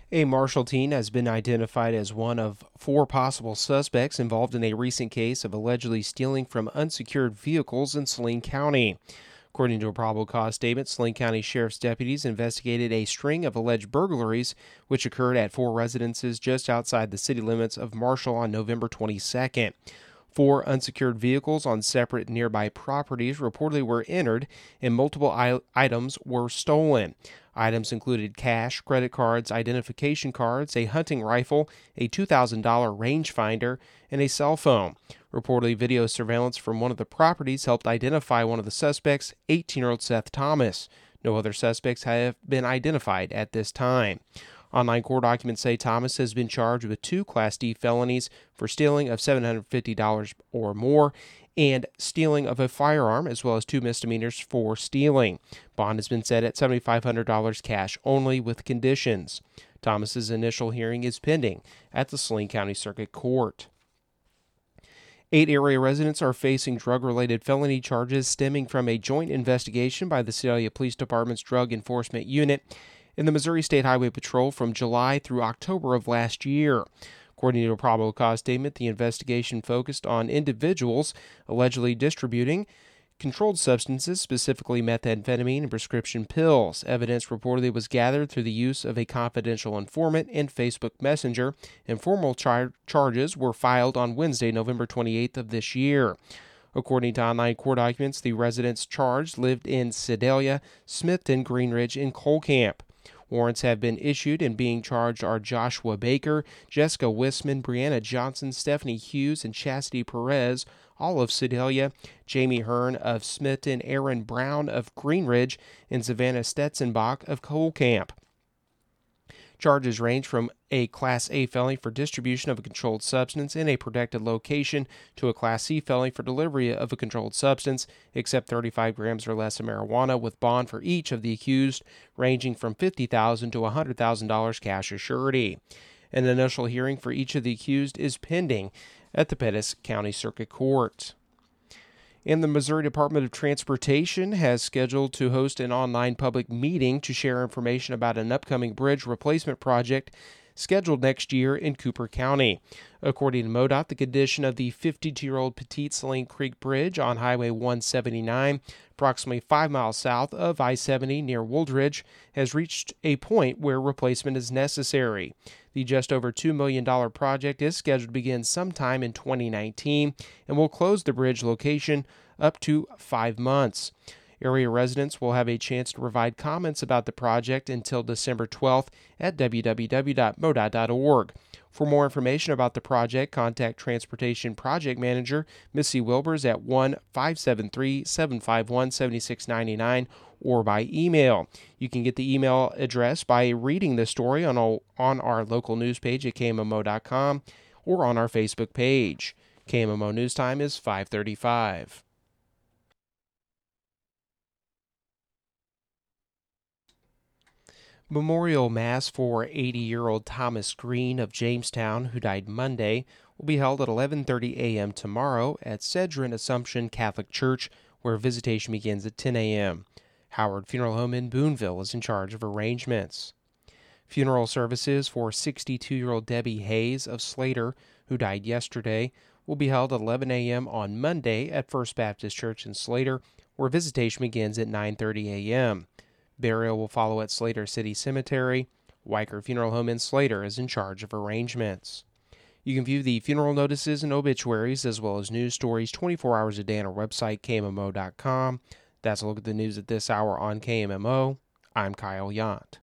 A Marshall teen has been identified as one of four possible suspects involved in a recent case of allegedly stealing from unsecured vehicles in Saline County. According to a probable cause statement, Saline County Sheriff's deputies investigated a string of alleged burglaries which occurred at four residences just outside the city limits of Marshall on November 22nd. Four unsecured vehicles on separate nearby properties reportedly were entered, and multiple items were stolen. Items included cash, credit cards, identification cards, a hunting rifle, a $2,000 rangefinder, and a cell phone. Reportedly, video surveillance from one of the properties helped identify one of the suspects, 18-year-old Seth Thomas. No other suspects have been identified at this time. Online court documents say Thomas has been charged with two Class D felonies for stealing of $750 or more and stealing of a firearm, as well as two misdemeanors for stealing. Bond has been set at $7,500 cash only with conditions. Thomas's initial hearing is pending at the Saline County Circuit Court. 8 area residents are facing drug-related felony charges stemming from a joint investigation by the Sedalia Police Department's Drug Enforcement Unit in the Missouri State Highway Patrol from July through October of last year. According to a probable cause statement, the investigation focused on individuals allegedly distributing controlled substances, specifically methamphetamine and prescription pills. Evidence reportedly was gathered through the use of a confidential informant and Facebook Messenger, and formal charges were filed on Wednesday, November 28th of this year. According to online court documents, the residents charged lived in Sedalia, Smithton, Greenridge, and Colcamp. Warrants have been issued, and being charged are Joshua Baker, Jessica Wisman, Brianna Johnson, Stephanie Hughes, and Chastity Perez, all of Sedalia, Jamie Hearn of Smithton, Aaron Brown of Greenridge, and Savannah Stetzenbach of Colcamp. Charges range from a Class A felony for distribution of a controlled substance in a protected location to a Class C felony for delivery of a controlled substance, except 35 grams or less of marijuana, with bond for each of the accused ranging from $50,000 to $100,000 cash or surety. An initial hearing for each of the accused is pending at the Pettis County Circuit Court. And the Missouri Department of Transportation has scheduled to host an online public meeting to share information about an upcoming bridge replacement project scheduled next year in Cooper County. According to MoDOT, the condition of the 52-year-old Petite Saline Creek Bridge on Highway 179, approximately 5 miles south of I-70 near Wooldridge, has reached a point where replacement is necessary. The just over $2 million project is scheduled to begin sometime in 2019 and will close the bridge location up to 5 months. Area residents will have a chance to provide comments about the project until December 12th at www.modot.org. For more information about the project, contact Transportation Project Manager Missy Wilbers at 1-573-751-7699 or by email. You can get the email address by reading the story on our local news page at KMMO.com or on our Facebook page. KMMO News Time is 5:35. Memorial Mass for 80-year-old Thomas Green of Jamestown, who died Monday, will be held at 11:30 a.m. tomorrow at Cedron Assumption Catholic Church, where visitation begins at 10 a.m. Howard Funeral Home in Boonville is in charge of arrangements. Funeral services for 62-year-old Debbie Hayes of Slater, who died yesterday, will be held at 11 a.m. on Monday at First Baptist Church in Slater, where visitation begins at 9:30 a.m. Burial will follow at Slater City Cemetery. Weicker Funeral Home in Slater is in charge of arrangements. You can view the funeral notices and obituaries as well as news stories 24 hours a day on our website, KMMO.com. That's a look at the news at this hour on KMMO. I'm Kyle Yount.